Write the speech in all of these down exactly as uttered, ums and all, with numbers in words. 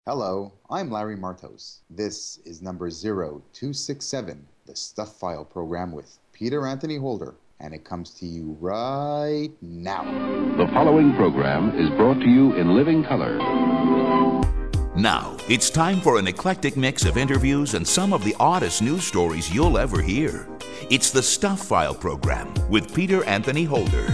Hello, I'm Larry Martos. This is number zero two six seven, the Stuff File program with Peter Anthony Holder, and it comes to you right now. The following program is brought to you in living color. Now, it's time for an eclectic mix of interviews and some of the oddest news stories you'll ever hear. It's the Stuff File program with Peter Anthony Holder.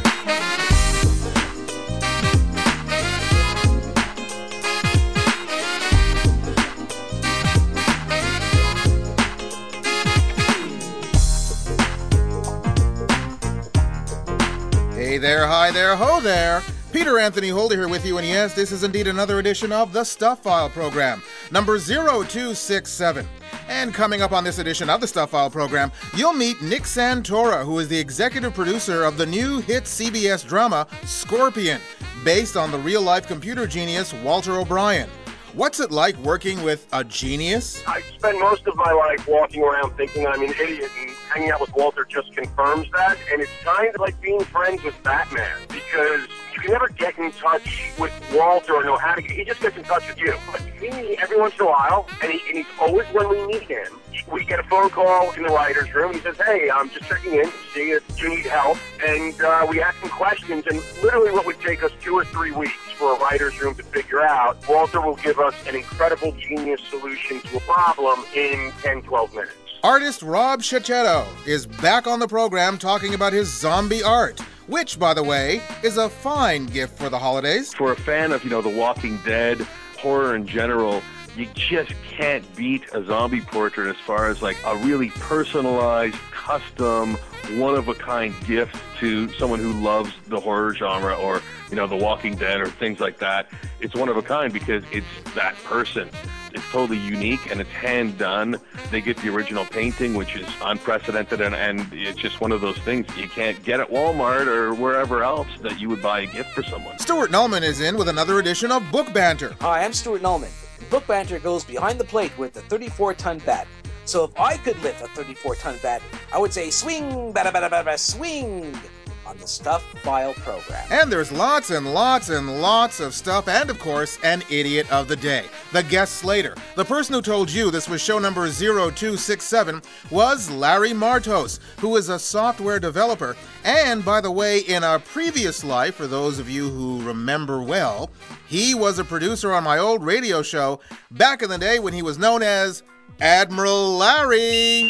Hey there, hi there, ho there. Peter Anthony Holder here with you, and yes, this is indeed another edition of the Stuff File program, number zero two six seven. And coming up on this edition of the Stuff File program, you'll meet Nick Santora, who is the executive producer of the new hit C B S drama Scorpion, based on the real-life computer genius Walter O'Brien. What's it like working with a genius? I spend most of my life walking around thinking I'm an idiot, and hanging out with Walter just confirms that. And it's kind of like being friends with Batman, because you can never get in touch with Walter or know how to get. He just gets in touch with you. But me, every once in a while, and, he, and he's always when we meet him, we get a phone call in the writer's room. He says, hey, I'm just checking in to see if you need help. And uh, we ask him questions, and literally what would take us two or three weeks for a writer's room to figure out, Walter will give us an incredible genius solution to a problem in ten, twelve minutes. Artist Rob Schecchetto is back on the program talking about his zombie art, which, by the way, is a fine gift for the holidays. For a fan of, you know, The Walking Dead, horror in general, you just can't beat a zombie portrait as far as like a really personalized, custom, one-of-a-kind gift to someone who loves the horror genre or, you know, The Walking Dead or things like that. It's one of a kind because it's that person. It's totally unique and it's hand done. They get the original painting, which is unprecedented, and, and it's just one of those things you can't get at Walmart or wherever else that you would buy a gift for someone. Stuart Nullman is in with another edition of Book Banter. Hi, I'm Stuart Nullman. Book Banter goes behind the plate with the thirty-four ton bat. So if I could lift a thirty-four ton bat, I would say swing, bada bada bada bada, swing on the Stuff File program. And there's lots and lots and lots of stuff, and of course, an idiot of the day. The guest slater. The person who told you this was show number zero two six seven was Larry Martos, who is a software developer. And by the way, in a previous life, for those of you who remember well, he was a producer on my old radio show back in the day when he was known as Admiral Larry.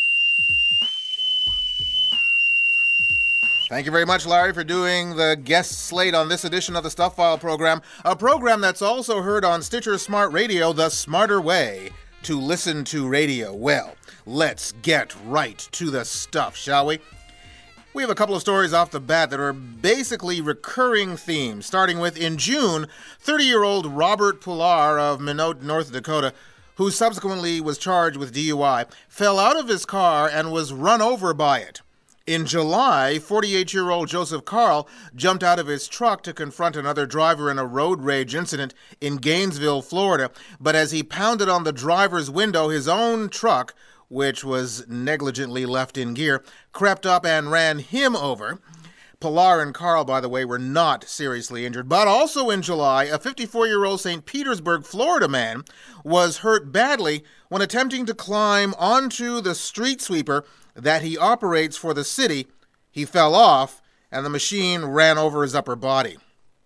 Thank you very much, Larry, for doing the guest slate on this edition of the Stuff File program, a program that's also heard on Stitcher Smart Radio, the smarter way to listen to radio. Well, let's get right to the stuff, shall we? We have a couple of stories off the bat that are basically recurring themes, starting with, in June, thirty-year-old Robert Pular of Minot, North Dakota, who subsequently was charged with D U I, fell out of his car and was run over by it. In July, forty-eight-year-old Joseph Carl jumped out of his truck to confront another driver in a road rage incident in Gainesville, Florida, but as he pounded on the driver's window, his own truck, which was negligently left in gear, crept up and ran him over. Pular and Carl, by the way, were not seriously injured. But also in July, a fifty-four-year-old Saint Petersburg, Florida man was hurt badly when attempting to climb onto the street sweeper that he operates for the city. He fell off, and the machine ran over his upper body.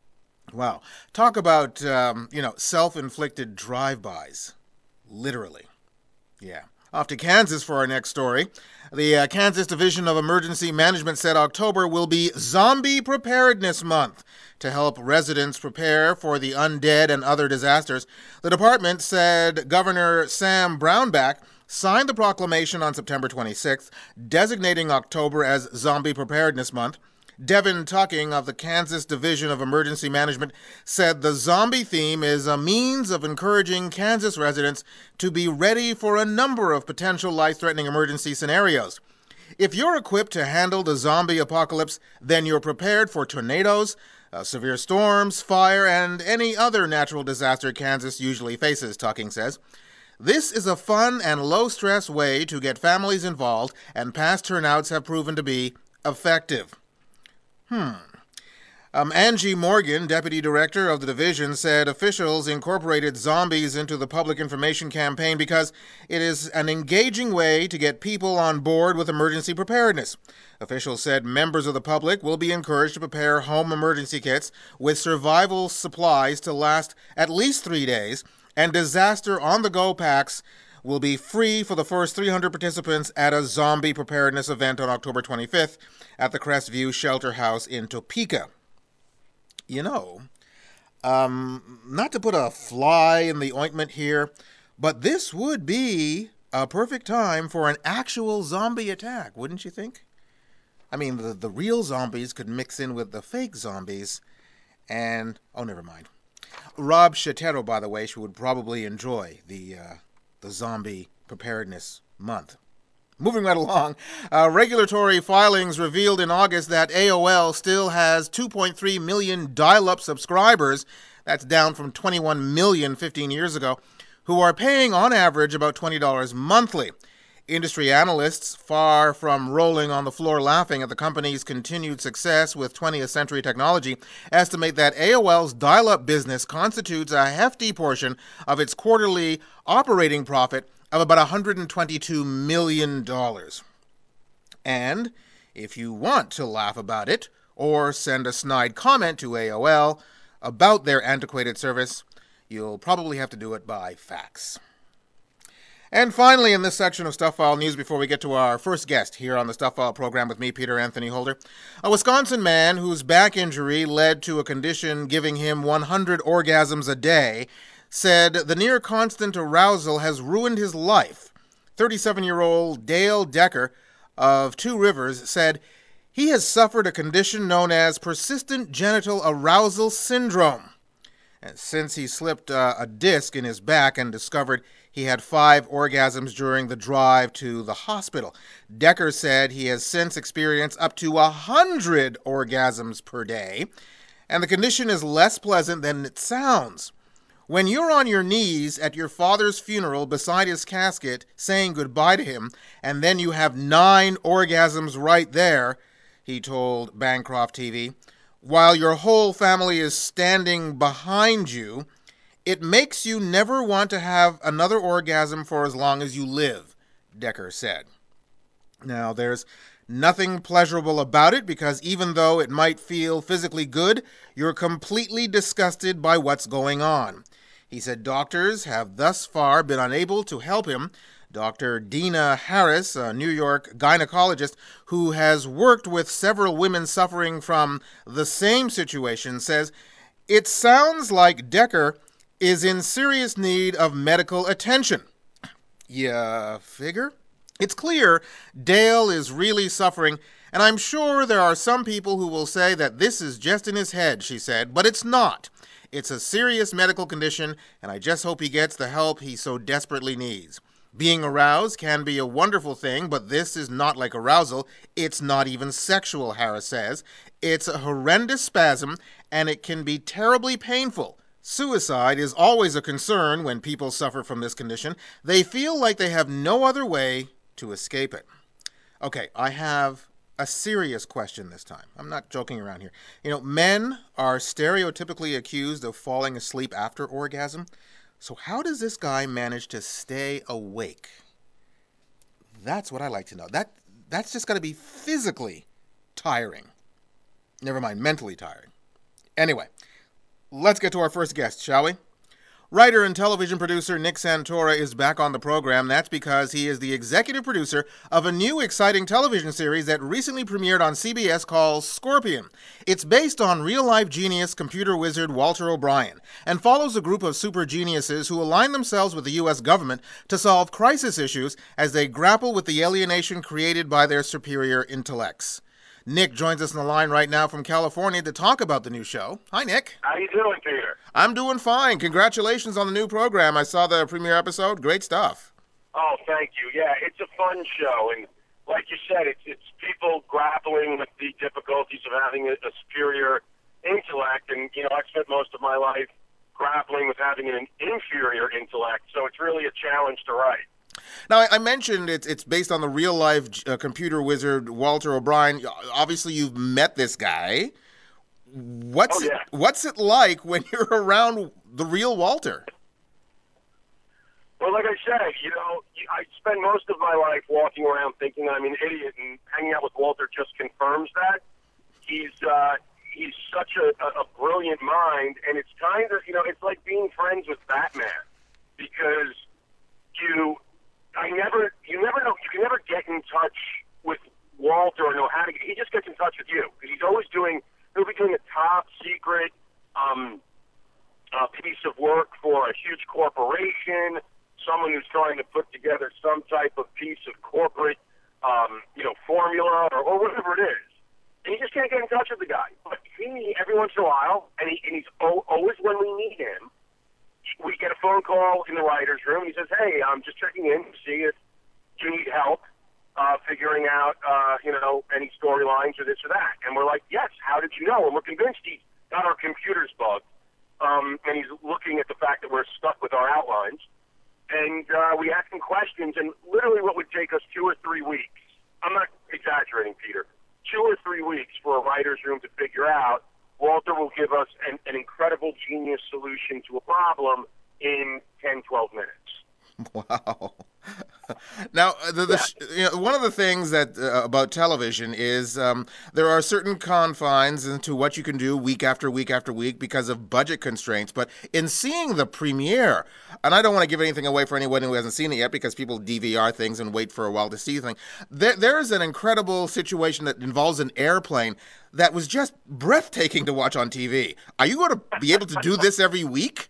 Wow. Talk about, um, you know, self-inflicted drive-bys. Literally. Yeah. Off to Kansas for our next story. The uh, Kansas Division of Emergency Management said October will be Zombie Preparedness Month to help residents prepare for the undead and other disasters. The department said Governor Sam Brownback signed the proclamation on September twenty-sixth, designating October as Zombie Preparedness Month. Devin Tucking of the Kansas Division of Emergency Management said the zombie theme is a means of encouraging Kansas residents to be ready for a number of potential life-threatening emergency scenarios. If you're equipped to handle the zombie apocalypse, then you're prepared for tornadoes, uh, severe storms, fire, and any other natural disaster Kansas usually faces, Tucking says. This is a fun and low-stress way to get families involved, and past turnouts have proven to be effective. Hmm. Um, Angie Morgan, deputy director of the division, said officials incorporated zombies into the public information campaign because it is an engaging way to get people on board with emergency preparedness. Officials said members of the public will be encouraged to prepare home emergency kits with survival supplies to last at least three days, and disaster on-the-go packs will be free for the first three hundred participants at a zombie preparedness event on October twenty-fifth at the Crestview Shelter House in Topeka. You know, um, not to put a fly in the ointment here, but this would be a perfect time for an actual zombie attack, wouldn't you think? I mean, the, the real zombies could mix in with the fake zombies, and, oh, never mind. Rob Shatero, by the way, she would probably enjoy the, uh, the zombie preparedness month. Moving right along, uh, regulatory filings revealed in August that A O L still has two point three million dial-up subscribers, that's down from twenty-one million fifteen years ago, who are paying on average about twenty dollars monthly. Industry analysts, far from rolling on the floor laughing at the company's continued success with twentieth century technology, estimate that A O L's dial-up business constitutes a hefty portion of its quarterly operating profit of about one hundred twenty-two million dollars. And if you want to laugh about it, or send a snide comment to A O L about their antiquated service, you'll probably have to do it by fax. And finally, in this section of Stuff File News, before we get to our first guest here on the Stuff File program with me, Peter Anthony Holder, a Wisconsin man whose back injury led to a condition giving him one hundred orgasms a day said the near-constant arousal has ruined his life. thirty-seven-year-old Dale Decker of Two Rivers said he has suffered a condition known as persistent genital arousal syndrome. And since he slipped uh, a disc in his back and discovered he had five orgasms during the drive to the hospital, Decker said he has since experienced up to one hundred orgasms per day, and the condition is less pleasant than it sounds. When you're on your knees at your father's funeral beside his casket saying goodbye to him, and then you have nine orgasms right there, he told Bancroft T V, while your whole family is standing behind you, it makes you never want to have another orgasm for as long as you live, Decker said. Now, there's nothing pleasurable about it because even though it might feel physically good, you're completely disgusted by what's going on. He said doctors have thus far been unable to help him. Doctor Dina Harris, a New York gynecologist who has worked with several women suffering from the same situation, says, "It sounds like Decker is in serious need of medical attention." You figure? It's clear Dale is really suffering, and I'm sure there are some people who will say that this is just in his head, she said, but it's not. It's a serious medical condition, and I just hope he gets the help he so desperately needs. Being aroused can be a wonderful thing, but this is not like arousal. It's not even sexual, Harris says. It's a horrendous spasm, and it can be terribly painful. Suicide is always a concern when people suffer from this condition. They feel like they have no other way to escape it. Okay, I have a serious question this time. I'm not joking around here. You know, men are stereotypically accused of falling asleep after orgasm. So how does this guy manage to stay awake? That's what I like to know. That that's just got to be physically tiring. Never mind, mentally tiring. Anyway, let's get to our first guest, shall we? Writer and television producer Nick Santora is back on the program. That's because he is the executive producer of a new exciting television series that recently premiered on C B S called Scorpion. It's based on real-life genius computer wizard Walter O'Brien and follows a group of super geniuses who align themselves with the U S government to solve crisis issues as they grapple with the alienation created by their superior intellects. Nick joins us on the line right now from California to talk about the new show. Hi, Nick. How you doing, Peter? I'm doing fine. Congratulations on the new program. I saw the premiere episode. Great stuff. Oh, thank you. Yeah, it's a fun show, and like you said, it's it's people grappling with the difficulties of having a, a superior intellect, and you know, I've spent most of my life grappling with having an inferior intellect, so it's really a challenge to write. Now, I mentioned it's it's based on the real-life uh, computer wizard Walter O'Brien. Obviously, you've met this guy. What's Oh, yeah. it, what's it like when you're around the real Walter? Well, like I said, you know, I spend most of my life walking around thinking I'm an idiot, and hanging out with Walter just confirms that. He's uh, he's such a, a, a brilliant mind, and it's kind of, you know, it's like being friends with Batman, because you, I never, you never know, you can never get in touch with Walter or know how to. He just gets in touch with you because he's always doing. He'll be doing a top secret um, uh, piece of work for a huge corporation. Someone who's trying to put together some type of piece of corporate, um, you know, formula or, or whatever it is. And you just can't get in touch with the guy. But he, every once in a while, and, he, and he's o- always when we need him, we get a phone call in the writer's room. He says, hey, I'm just checking in to see if you need help uh, figuring out, uh, you know, any storylines or this or that. And we're like, yes, how did you know? And we're convinced he's got our computers bugged. Um, and he's looking at the fact that we're stuck with our outlines. And uh, we ask him questions, and literally what would take us two or three weeks, I'm not exaggerating, Peter, two or three weeks for a writer's room to figure out, Walter will give us an, an incredible genius solution to a problem in ten, twelve minutes. Wow. Now, the, the, you know, one of the things that uh, about television is um, there are certain confines into what you can do week after week after week because of budget constraints. But in seeing the premiere, and I don't want to give anything away for anyone who hasn't seen it yet because people D V R things and wait for a while to see things, there, there is an incredible situation that involves an airplane that was just breathtaking to watch on T V. Are you going to be able to do this every week?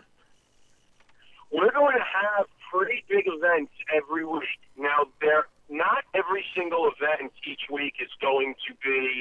We're going to have pretty big events every week. Now, they're not every single event each week is going to be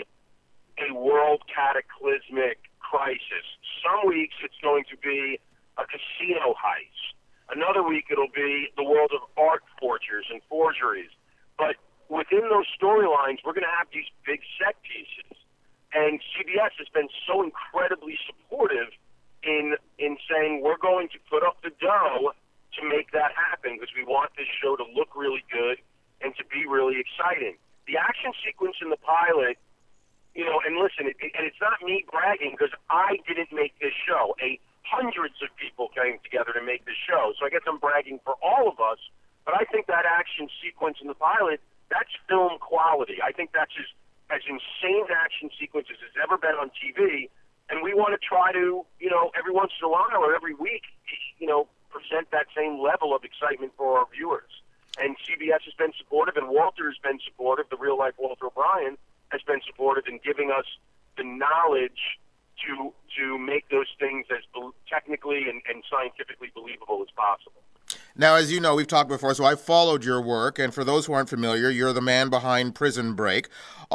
a world cataclysmic crisis. Some weeks it's going to be a casino heist. Another week it'll be the world of art forgers and forgeries. But within those storylines, we're going to have these big set pieces. And C B S has been so incredibly supportive in in saying we're going to put up the dough to make that happen because we want this show to look really good and to be really exciting. The action sequence in the pilot, you know, and listen, it, and it's not me bragging because I didn't make this show. A hundreds of people came together to make this show, so I guess I'm bragging for all of us. But I think that action sequence in the pilot, that's film quality. I think that's as as insane action sequence as has ever been on T V. And we want to try to, you know, every once in a while or every week, you know, present that same level of excitement for our viewers. And C B S has been supportive, and Walter has been supportive. The real-life Walter O'Brien has been supportive in giving us the knowledge to to make those things as be- technically and, and scientifically believable as possible. Now, as you know, we've talked before, so I've followed your work, and for those who aren't familiar, you're the man behind Prison Break,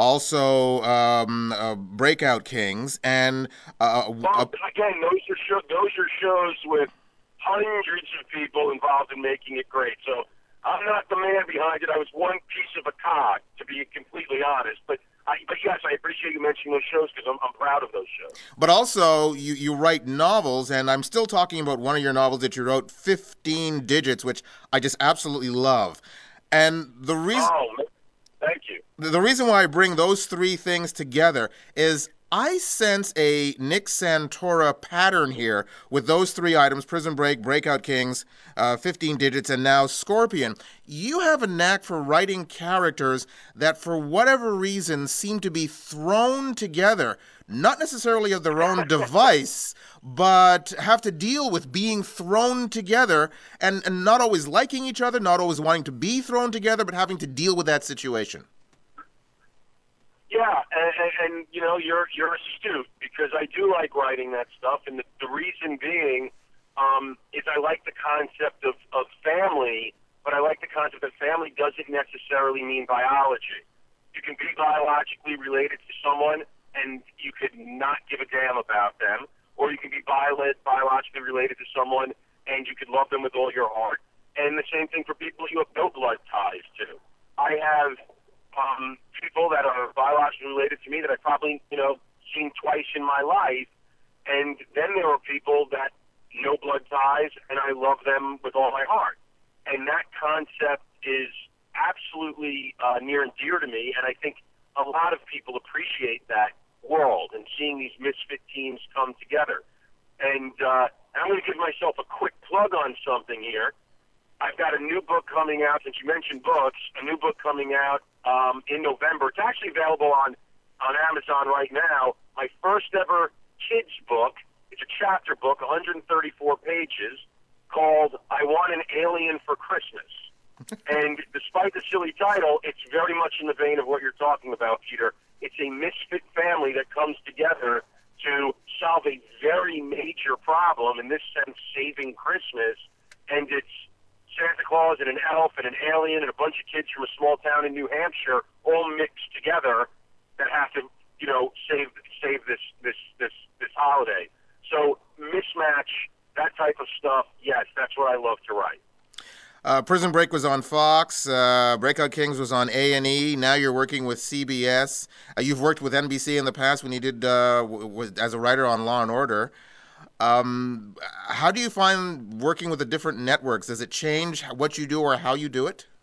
also um, uh, Breakout Kings, and... Uh, well, uh, again, those are, show, those are shows with hundreds of people involved in making it great, so I'm not the man behind it. I was one piece of a cog, to be completely honest, but I, but yes, I appreciate you mentioning those shows because I'm, I'm proud of those shows. But also, you, you write novels, and I'm still talking about one of your novels that you wrote, fifteen Digits, which I just absolutely love. And the reason... Oh, thank you. The reason why I bring those three things together is I sense a Nick Santora pattern here with those three items, Prison Break, Breakout Kings, uh, fifteen Digits, and now Scorpion. You have a knack for writing characters that, for whatever reason, seem to be thrown together, not necessarily of their own device, but have to deal with being thrown together and, and not always liking each other, not always wanting to be thrown together, but having to deal with that situation. Yeah, and, and, and you know, you're you're astute because I do like writing that stuff, and the, the reason being um, is I like the concept of, of family, but I like the concept that family doesn't necessarily mean biology. You can be biologically related to someone, and you could not give a damn about them, or you can be bio- biologically related to someone, and you could love them with all your heart. And the same thing for people you have no blood ties to. I have... Um, people that are biologically related to me that I've probably, you know, seen twice in my life. And then there are people that no blood ties, and I love them with all my heart. And that concept is absolutely uh, near and dear to me, and I think a lot of people appreciate that world and seeing these misfit teams come together. And uh, I'm going to give myself a quick plug on something here. I've got a new book coming out, since you mentioned books, a new book coming out um, in November. It's actually available on, on Amazon right now. My first ever kids book. It's a chapter book, one hundred thirty-four pages, called I Want an Alien for Christmas. And despite the silly title, it's very much in the vein of what you're talking about, Peter. It's a misfit family that comes together to solve a very major problem, in this sense, saving Christmas. And it's Santa Claus and an elf and an alien and a bunch of kids from a small town in New Hampshire all mixed together that have to, you know, save save this this this this holiday. So mismatch, that type of stuff, yes, that's what I love to write. Uh, Prison Break was on Fox. Uh, Breakout Kings was on A and E. Now you're working with C B S. Uh, you've worked with N B C in the past when you did uh, w- w- as a writer on Law and Order. Um, how do you find working with the different networks? Does it change what you do or how you do it?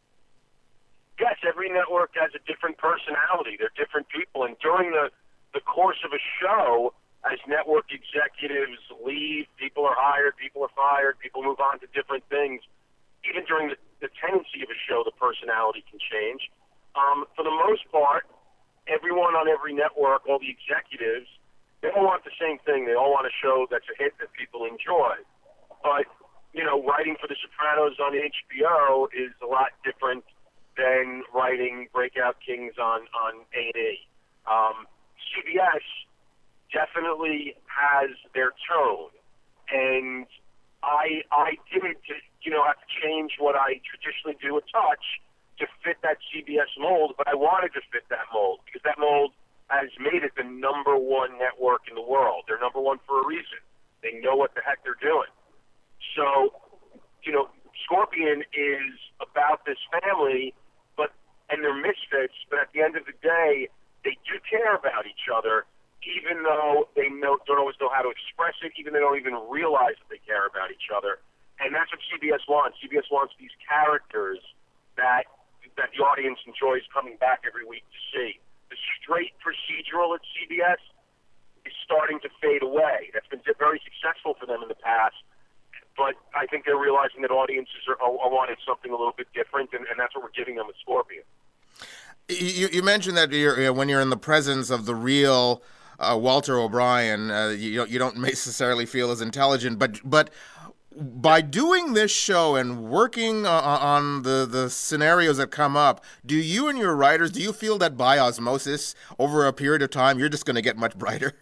Yes, every network has a different personality. They're different people. And during the, the course of a show, as network executives leave, people are hired, people are fired, people move on to different things. Even during the, the tendency of a show, the personality can change. Um, for the most part, everyone on every network, all the executives, they all want the same thing. They all want a show that's a hit that people enjoy. But, you know, writing for The Sopranos on H B O is a lot different than writing Breakout Kings on, on A and E. Um, C B S definitely has their tone. And I I didn't, you know, have to change what I traditionally do a touch to fit that C B S mold, but I wanted to fit that mold because that mold has made it the number one network in the world. They're number one for a reason. They know what the heck they're doing. So, you know, Scorpion is about this family, but and they're misfits, but at the end of the day, they do care about each other, even though they know, don't always know how to express it, even they don't even realize that they care about each other. And that's what C B S wants. C B S wants these characters that that the audience enjoys coming back every week to see. The straight procedural at C B S is starting to fade away. That's been very successful for them in the past, but I think they're realizing that audiences are, are, are wanting something a little bit different, and, and that's what we're giving them with Scorpion. You, you mentioned that you're, you know, when you're in the presence of the real uh, Walter O'Brien, uh, you, you don't necessarily feel as intelligent, but but by doing this show and working uh, on the, the scenarios that come up, do you and your writers, do you feel that by osmosis, over a period of time, you're just going to get much brighter?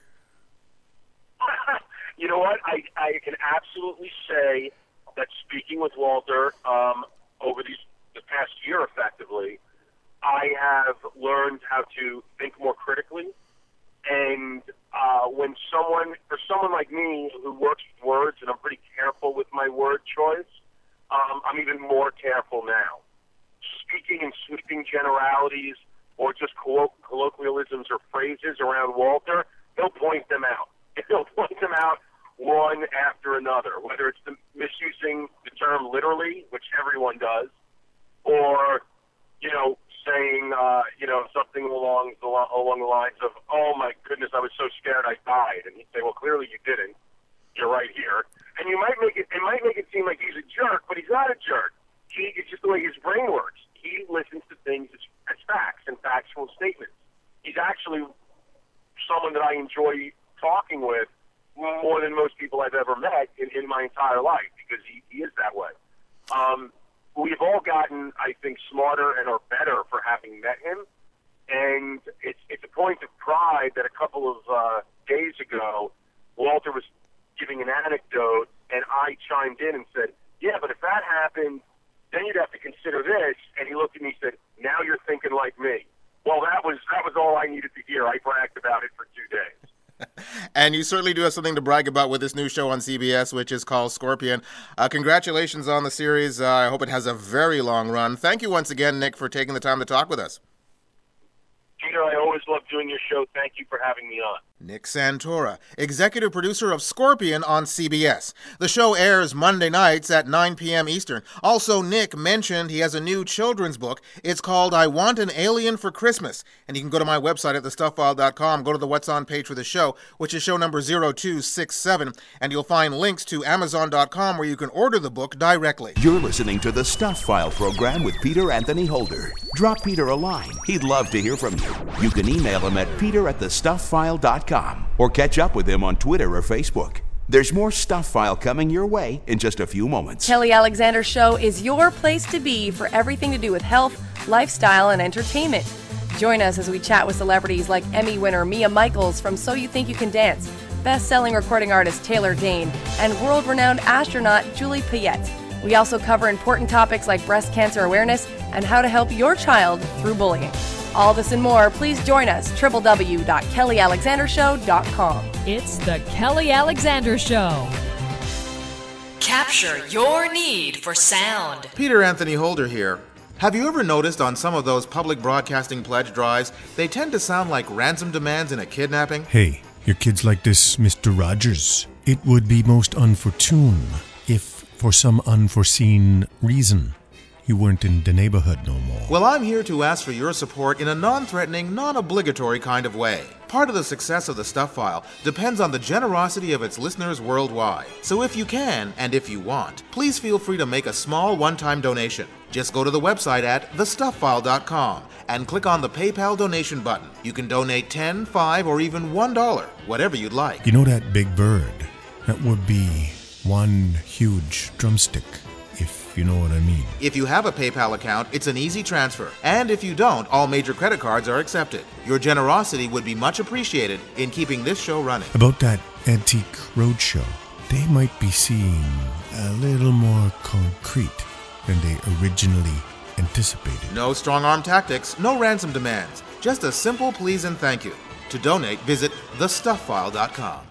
You know what? I, I can absolutely say that speaking with Walter um, over these the past year, effectively, I have learned how to think more critically. And uh, when someone, for someone like me who works with words, and I'm pretty careful with my word choice, um, I'm even more careful now. Speaking in sweeping generalities or just colloq- colloquialisms or phrases around Walter, he'll point them out. He'll point them out one after another, whether it's the misusing the term literally, which everyone does, or, you know, saying, uh, you know, something along the along the lines of, "Oh my goodness, I was so scared I died," and he'd say, "Well, clearly you didn't. You're right here." And you might make it, it might make it seem like he's a jerk, but he's not a jerk. He, it's just the way his brain works. He listens to things as, as facts and factual statements. He's actually someone that I enjoy talking with more than most people I've ever met in, in my entire life because he, he is that way. Um, We've all gotten, I think, smarter and or better for having met him, and it's it's a point of pride that a couple of uh, days ago, Walter was giving an anecdote, and I chimed in and said, "Yeah, but if that happened, then you'd have to consider this." And he looked at me and said, "Now you're thinking like me." Well, that was that was all I needed to hear. I bragged about it for two days. And you certainly do have something to brag about with this new show on C B S, which is called Scorpion. Uh, congratulations on the series. Uh, I hope it has a very long run. Thank you once again, Nick, for taking the time to talk with us. Peter, I always love doing your show. Thank you for having me on. Nick Santora, executive producer of Scorpion on C B S. The show airs Monday nights at nine p.m. Eastern. Also, Nick mentioned he has a new children's book. It's called I Want an Alien for Christmas. And you can go to my website at the stuff file dot com, go to the What's On page for the show, which is show number zero two six seven, and you'll find links to amazon dot com where you can order the book directly. You're listening to the Stuff File program with Peter Anthony Holder. Drop Peter a line. He'd love to hear from you. You can email him at peter at the stuff file dot com. Or catch up with him on Twitter or Facebook. There's more Stuff File coming your way in just a few moments. Kelly Alexander Show is your place to be for everything to do with health, lifestyle, and entertainment. Join us as we chat with celebrities like Emmy winner Mia Michaels from So You Think You Can Dance, best-selling recording artist Taylor Dane, and world-renowned astronaut Julie Payette. We also cover important topics like breast cancer awareness and how to help your child through bullying. All this and more, please join us, w w w dot kelly alexander show dot com. It's the Kelly Alexander Show. Capture your need for sound. Peter Anthony Holder here. Have you ever noticed on some of those public broadcasting pledge drives, they tend to sound like ransom demands in a kidnapping? Hey, your kids like this, Mister Rogers. It would be most unfortune if, for some unforeseen reason, you weren't in the neighborhood no more. Well, I'm here to ask for your support in a non-threatening, non-obligatory kind of way. Part of the success of the Stuff File depends on the generosity of its listeners worldwide. So if you can, and if you want, please feel free to make a small one-time donation. Just go to the website at the stuff file dot com and click on the PayPal donation button. You can donate ten dollars, five dollars, or even one dollar, whatever you'd like. You know that big bird? That would be one huge drumstick, if you know what I mean. If you have a PayPal account, it's an easy transfer. And if you don't, all major credit cards are accepted. Your generosity would be much appreciated in keeping this show running. About that Antique Roadshow, they might be seeing a little more concrete than they originally anticipated. No strong-arm tactics, no ransom demands. Just a simple please and thank you. To donate, visit the stuff file dot com.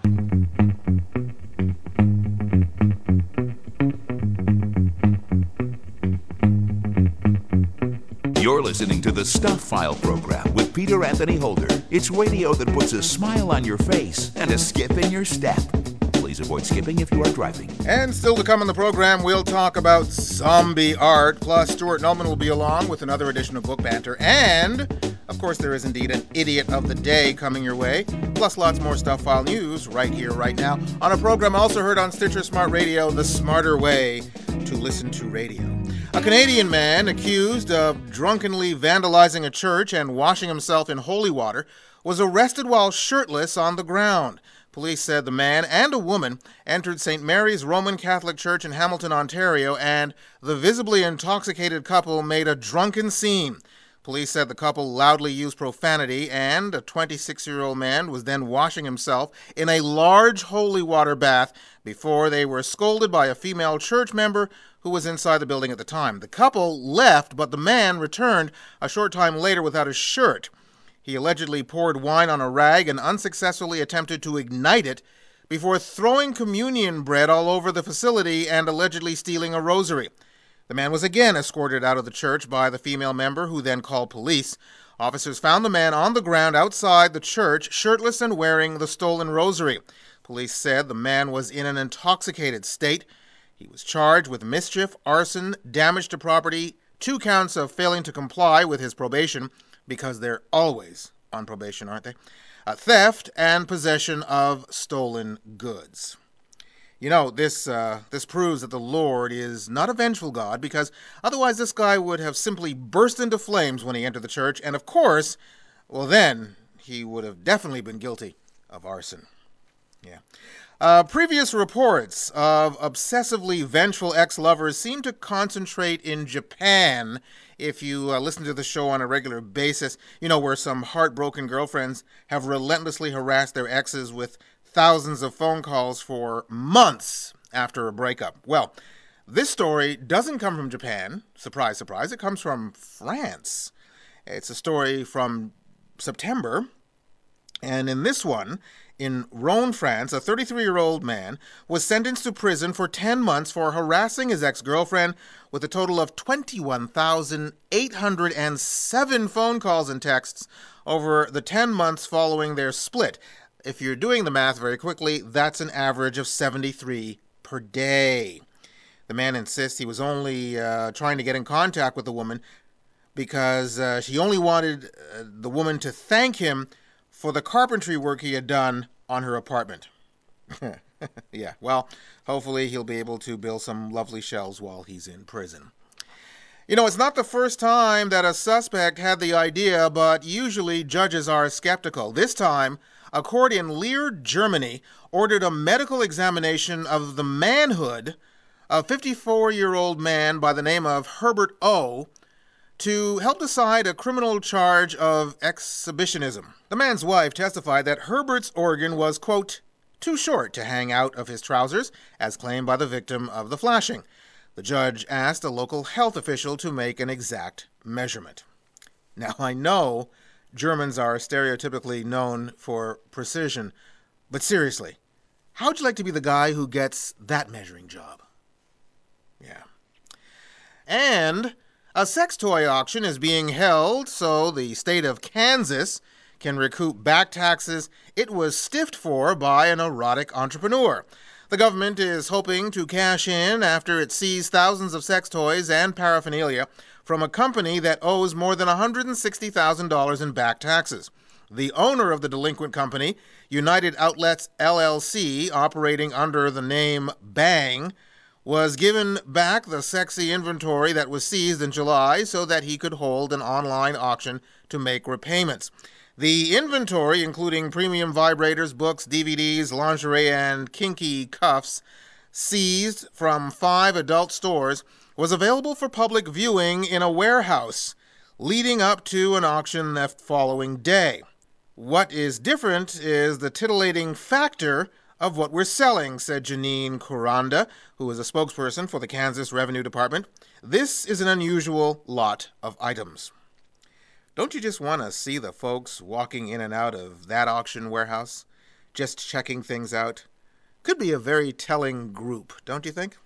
You're listening to the Stuff File program with Peter Anthony Holder. It's radio that puts a smile on your face and a skip in your step. Please avoid skipping if you are driving. And still to come on the program, we'll talk about zombie art. Plus, Stuart Nullman will be along with another edition of Book Banter. And, of course, there is indeed an Idiot of the Day coming your way. Plus, lots more Stuff File news right here, right now, on a program also heard on Stitcher Smart Radio, the smarter way to listen to radio. A Canadian man accused of drunkenly vandalizing a church and washing himself in holy water was arrested while shirtless on the ground. Police said the man and a woman entered Saint Mary's Roman Catholic Church in Hamilton, Ontario, and the visibly intoxicated couple made a drunken scene. Police said the couple loudly used profanity, and a twenty-six-year-old man was then washing himself in a large holy water bath before they were scolded by a female church member who was inside the building at the time. The couple left, but the man returned a short time later without his shirt. He allegedly poured wine on a rag and unsuccessfully attempted to ignite it before throwing communion bread all over the facility and allegedly stealing a rosary. The man was again escorted out of the church by the female member, who then called police. Officers found the man on the ground outside the church, shirtless and wearing the stolen rosary. Police said the man was in an intoxicated state. He was charged with mischief, arson, damage to property, two counts of failing to comply with his probation, because they're always on probation, aren't they? Uh, theft and possession of stolen goods. You know, this uh, this proves that the Lord is not a vengeful God, because otherwise this guy would have simply burst into flames when he entered the church, and of course, well then, he would have definitely been guilty of arson. Yeah. Uh, previous reports of obsessively vengeful ex-lovers seem to concentrate in Japan. If you uh, listen to the show on a regular basis, you know, where some heartbroken girlfriends have relentlessly harassed their exes with thousands of phone calls for months after a breakup. Well, this story doesn't come from Japan. Surprise, surprise. It comes from France. It's a story from September. And in this one, in Rhône, France, a thirty-three-year-old man was sentenced to prison for ten months for harassing his ex-girlfriend with a total of twenty-one thousand eight hundred seven phone calls and texts over the ten months following their split. if you're doing the math very quickly, that's an average of seventy-three per day. The man insists he was only uh, trying to get in contact with the woman because uh, she only wanted uh, the woman to thank him for the carpentry work he had done on her apartment. Yeah, well, hopefully he'll be able to build some lovely shelves while he's in prison. You know, it's not the first time that a suspect had the idea, but usually judges are skeptical. This time, a court in Leer, Germany, ordered a medical examination of the manhood of a fifty-four-year-old man by the name of Herbert O. to help decide a criminal charge of exhibitionism. The man's wife testified that Herbert's organ was, quote, too short to hang out of his trousers, as claimed by the victim of the flashing. The judge asked a local health official to make an exact measurement. Now, I know Germans are stereotypically known for precision, but seriously, how'd you like to be the guy who gets that measuring job? Yeah. And a sex toy auction is being held so the state of Kansas can recoup back taxes it was stiffed for by an erotic entrepreneur. The government is hoping to cash in after it seized thousands of sex toys and paraphernalia from a company that owes more than one hundred sixty thousand dollars in back taxes. The owner of the delinquent company, United Outlets L L C, operating under the name Bang, was given back the sexy inventory that was seized in July so that he could hold an online auction to make repayments. The inventory, including premium vibrators, books, D V Ds, lingerie, and kinky cuffs, seized from five adult stores, was available for public viewing in a warehouse, leading up to an auction the following day. What is different is the titillating factor of what we're selling, said Janine Kuranda, who is a spokesperson for the Kansas Revenue Department. This is an unusual lot of items. Don't you just want to see the folks walking in and out of that auction warehouse, just checking things out? Could be a very telling group, don't you think?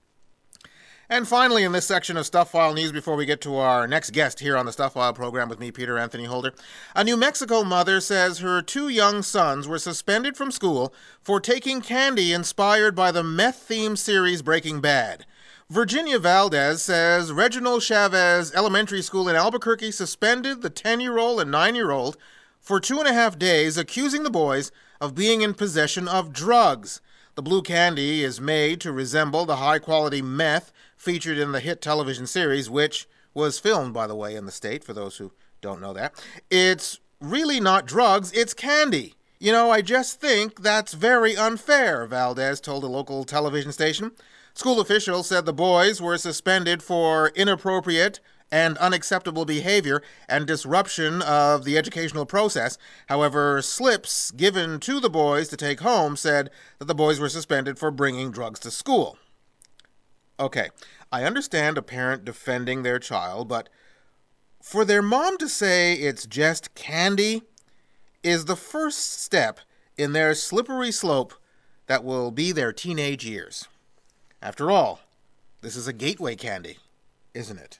And finally, in this section of Stuff File News, before we get to our next guest here on the Stuff File program with me, Peter Anthony Holder, a New Mexico mother says her two young sons were suspended from school for taking candy inspired by the meth-themed series Breaking Bad. Virginia Valdez says Reginald Chavez Elementary School in Albuquerque suspended the ten-year-old and nine-year-old for two and a half days, accusing the boys of being in possession of drugs. The blue candy is made to resemble the high-quality meth featured in the hit television series, which was filmed, by the way, in the state, for those who don't know that. It's really not drugs, it's candy. You know, I just think that's very unfair, Valdez told a local television station. School officials said the boys were suspended for inappropriate and unacceptable behavior and disruption of the educational process. However, slips given to the boys to take home said that the boys were suspended for bringing drugs to school. Okay, I understand a parent defending their child, but for their mom to say it's just candy is the first step in their slippery slope that will be their teenage years. After all, this is a gateway candy, isn't it?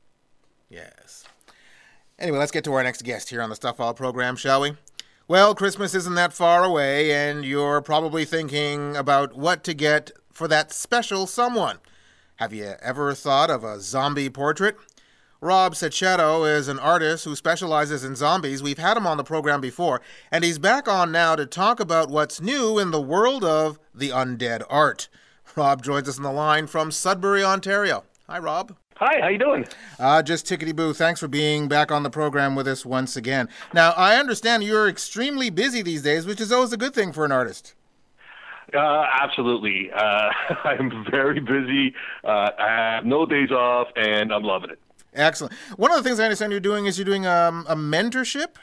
Yes. Anyway, let's get to our next guest here on the Stuff File program, shall we? Well, Christmas isn't that far away, and you're probably thinking about what to get for that special someone. Have you ever thought of a zombie portrait? Rob Sachetto is an artist who specializes in zombies. We've had him on the program before, and he's back on now to talk about what's new in the world of the undead art. Rob joins us on the line from Sudbury, Ontario. Hi, Rob. Hi, how you doing? Uh, just tickety-boo. Thanks for being back on the program with us once again. Now, I understand you're extremely busy these days, which is always a good thing for an artist. Uh, absolutely. Uh, I'm very busy. Uh, I have no days off, and I'm loving it. Excellent. One of the things I understand you're doing is you're doing um, a mentorship?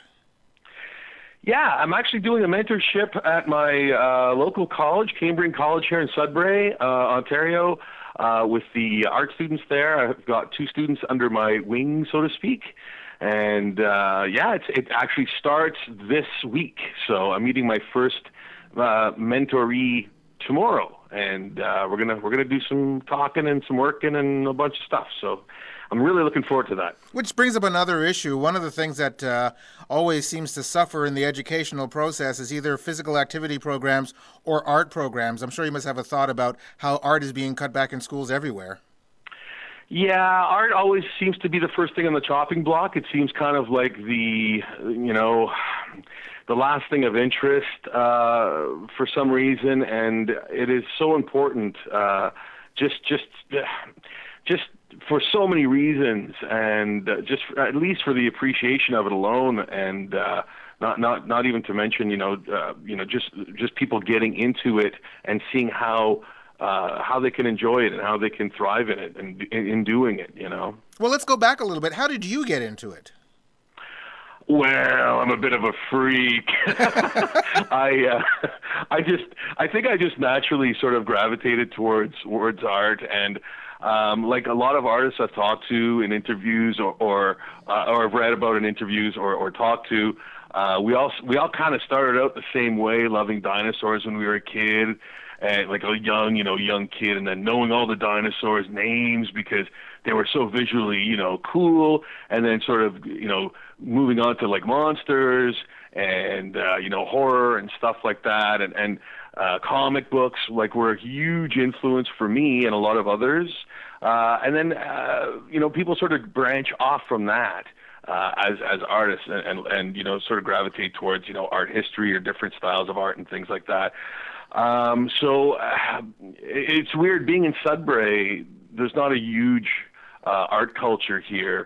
Yeah, I'm actually doing a mentorship at my uh, local college, Cambrian College here in Sudbury, uh, Ontario, uh, with the art students there. I've got two students under my wing, so to speak. And, uh, yeah, it's, it actually starts this week. So I'm meeting my first uh, mentoree tomorrow. and uh, we're gonna we're gonna do some talking and some working and a bunch of stuff. So I'm really looking forward to that. Which brings up another issue. One of the things that uh, always seems to suffer in the educational process is either physical activity programs or art programs. I'm sure you must have a thought about how art is being cut back in schools everywhere. Yeah, art always seems to be the first thing on the chopping block. It seems kind of like the, you know, the last thing of interest uh, for some reason, and it is so important. Uh, just, just, just. for so many reasons, and uh, just at least for the appreciation of it alone, and uh, not not not even to mention, you know, uh, you know, just just people getting into it and seeing how uh, how they can enjoy it and how they can thrive in it and in, in doing it, you know. Well, let's go back a little bit. How did you get into it? Well, I'm a bit of a freak. I uh, I just I think I just naturally sort of gravitated towards towards art, and Um, like a lot of artists I've talked to in interviews or or, uh, or I've read about in interviews or, or talked to, uh, we all we all kind of started out the same way, loving dinosaurs when we were a kid, and like a young you know young kid, and then knowing all the dinosaurs' names because they were so visually you know cool, and then sort of you know moving on to like monsters and uh, you know horror and stuff like that, and and uh, comic books like were a huge influence for me and a lot of others. Uh, and then, uh, you know, people sort of branch off from that uh, as as artists and, and, and, you know, sort of gravitate towards, you know, art history or different styles of art and things like that. Um, so uh, it's weird being in Sudbury. There's not a huge uh, art culture here,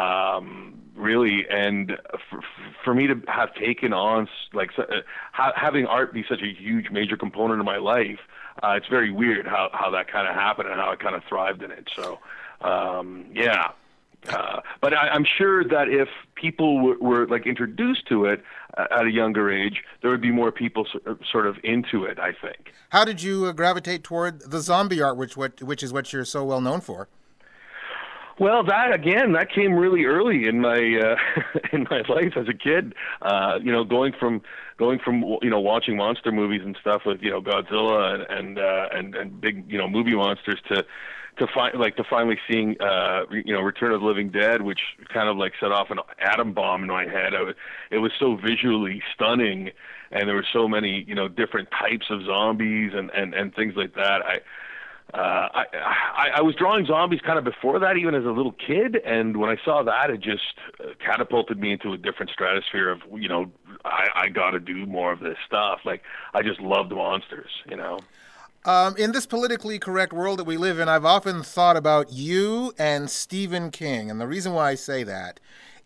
um, really. And for, for me to have taken on, like, uh, ha- having art be such a huge major component of my life, Uh, it's very weird how, how that kind of happened and how I kind of thrived in it. So, um, yeah. Uh, but I, I'm sure that if people were, were like introduced to it uh, at a younger age, there would be more people so, sort of into it, I think. How did you uh, gravitate toward the zombie art, which what which is what you're so well known for? Well, that again, that came really early in my uh, in my life as a kid. Uh, you know, going from going from you know watching monster movies and stuff with you know Godzilla and and uh, and, and big you know movie monsters to to find like to finally seeing uh, you know Return of the Living Dead, which kind of like set off an atom bomb in my head. I was, it was so visually stunning, and there were so many you know different types of zombies and and, and things like that. I. Uh, I, I I was drawing zombies kind of before that, even as a little kid, and when I saw that, it just uh, catapulted me into a different stratosphere of, you know, I, I got to do more of this stuff. Like, I just loved monsters, you know. Um, in this politically correct world that we live in, I've often thought about you and Stephen King, and the reason why I say that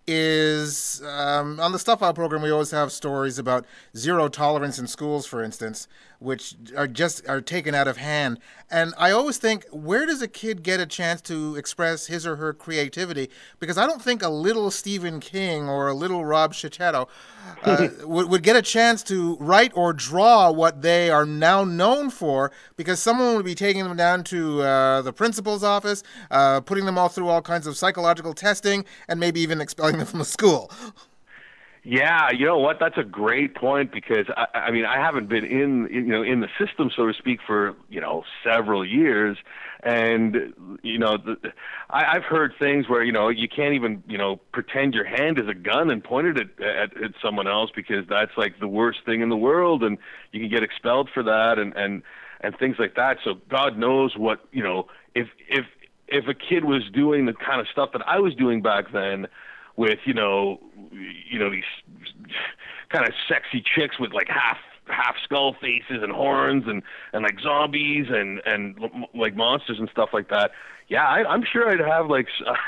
is um, on the Stuff File program, we always have stories about zero tolerance in schools, for instance, which are just are taken out of hand. And I always think, where does a kid get a chance to express his or her creativity? Because I don't think a little Stephen King or a little Rob Chichetto uh, would, would get a chance to write or draw what they are now known for, because someone would be taking them down to uh, the principal's office, uh, putting them all through all kinds of psychological testing, and maybe even expelling them from the school. Yeah, you know what? That's a great point, because I, I mean, I haven't been in, in, you know, in the system, so to speak, for you know several years, and you know, the, I, I've heard things where you know you can't even you know pretend your hand is a gun and point it at, at, at someone else, because that's like the worst thing in the world, and you can get expelled for that, and and and things like that. So God knows what you know if if if a kid was doing the kind of stuff that I was doing back then, with, you know, you know, these kind of sexy chicks with like half half skull faces and horns and, and like zombies and, and like monsters and stuff like that. Yeah, I, I'm sure I'd have like,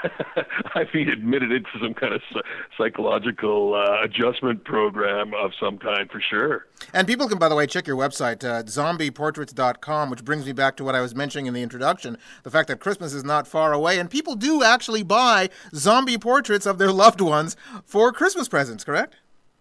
I'd be admitted into some kind of psychological uh, adjustment program of some kind for sure. And people can, by the way, check your website, uh, zombie portraits dot com, which brings me back to what I was mentioning in the introduction, the fact that Christmas is not far away, and people do actually buy zombie portraits of their loved ones for Christmas presents, correct?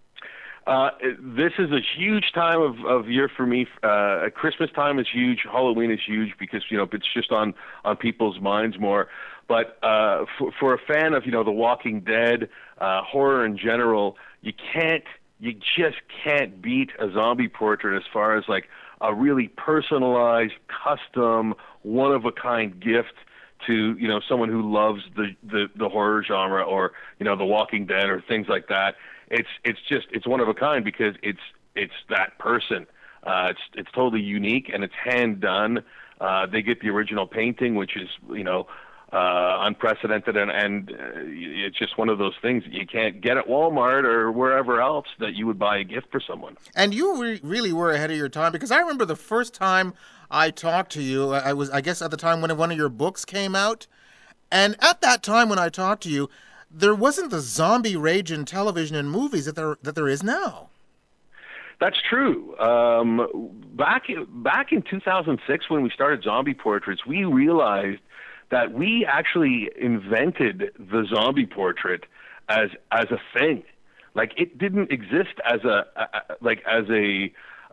Uh, this is a huge time of, of year for me. Uh, Christmas time is huge. Halloween is huge because, you know, it's just on, on people's minds more. But uh, for, for a fan of, you know, The Walking Dead, uh, horror in general, you can't, you just can't beat a zombie portrait as far as like a really personalized, custom, one-of-a-kind gift to, you know, someone who loves the, the, the horror genre, or, you know, The Walking Dead or things like that. It's it's just it's one of a kind because it's it's that person. Uh, it's it's totally unique, and it's hand done. Uh, they get the original painting, which is, you know, uh, unprecedented, and, and uh, it's just one of those things that you can't get at Walmart or wherever else that you would buy a gift for someone. And you re- really were ahead of your time, because I remember the first time I talked to you, I was, I guess, at the time when one of your books came out. And at that time when I talked to you, there wasn't the zombie rage in television and movies that there that there is now. That's true. Um, back back in two thousand six, when we started Zombie Portraits, we realized that we actually invented the zombie portrait as as a thing. Like, it didn't exist as a, a like as a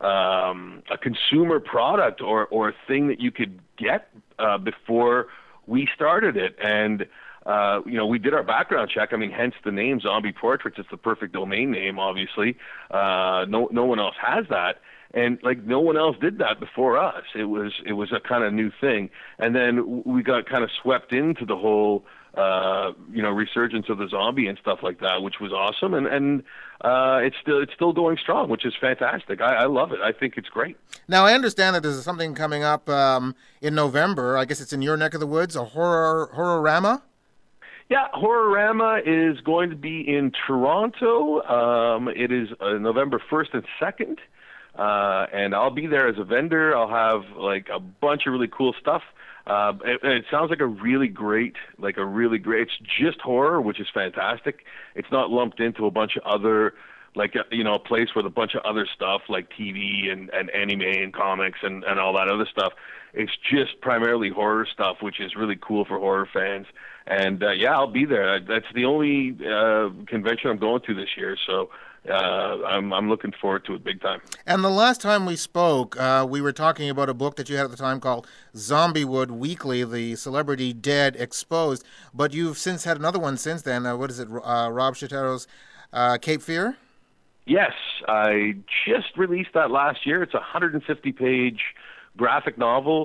um, a consumer product or or a thing that you could get uh, before we started it. And Uh, you know, we did our background check. I mean, hence the name Zombie Portraits. It's the perfect domain name, obviously. Uh, no, no one else has that, and like no one else did that before us. It was, it was a kind of new thing, and then we got kind of swept into the whole, uh, you know, resurgence of the zombie and stuff like that, which was awesome, and and uh, it's still it's still going strong, which is fantastic. I, I love it. I think it's great. Now, I understand that there's something coming up um, in November. I guess it's in your neck of the woods, a horror horrorama. Yeah, Horrorama is going to be in Toronto. Um, it is uh, November first and second, uh, and I'll be there as a vendor. I'll have like a bunch of really cool stuff. Uh, it, it sounds like a really great, like a really great. It's just horror, which is fantastic. It's not lumped into a bunch of other, like a, you know, a place with a bunch of other stuff like T V and, and anime and comics and, and all that other stuff. It's just primarily horror stuff, which is really cool for horror fans. And, uh, yeah, I'll be there. That's the only uh, convention I'm going to this year, so uh, I'm, I'm looking forward to it big time. And the last time we spoke, uh, we were talking about a book that you had at the time called Zombiewood Weekly, The Celebrity Dead Exposed. But you've since had another one since then. Uh, what is it, uh, Rob Chatero's uh, Cape Fear? Yes, I just released that last year. It's a one hundred fifty page graphic novel.